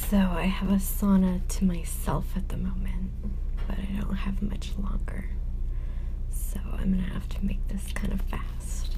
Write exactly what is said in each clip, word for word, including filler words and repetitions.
So I have a sauna to myself at the moment, but I don't have much longer. So I'm gonna have to make this kind of fast.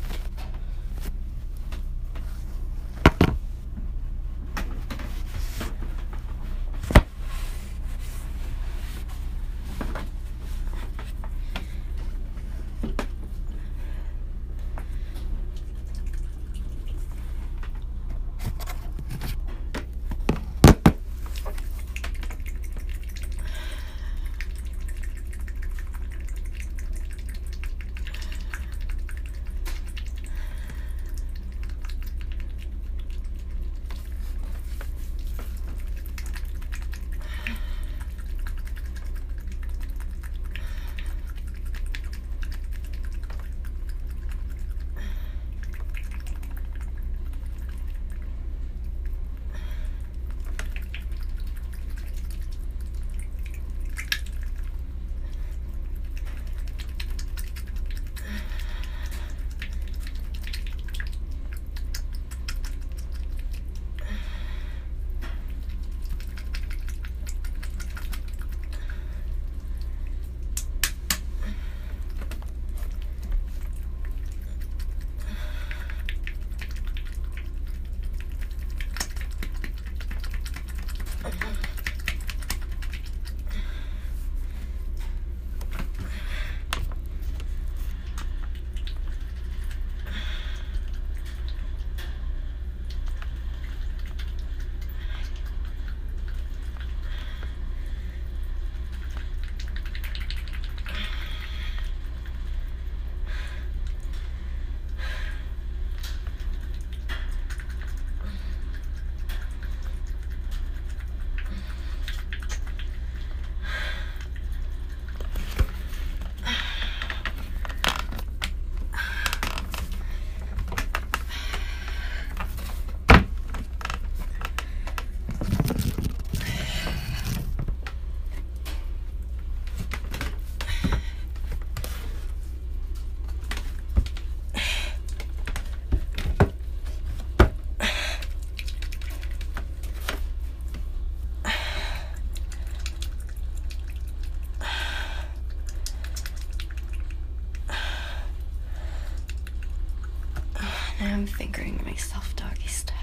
Now I'm fingering myself doggy style.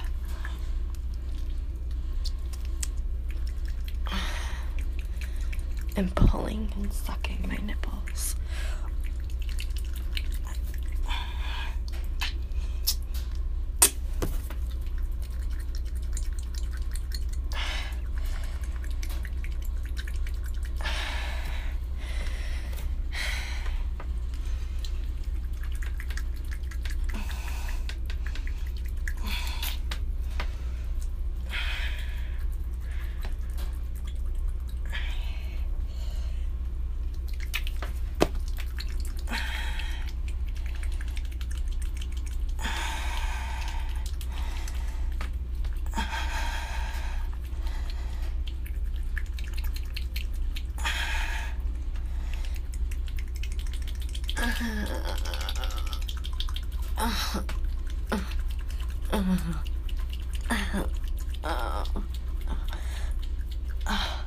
And pulling and sucking my nipples. Uh, uh, uh, uh, uh.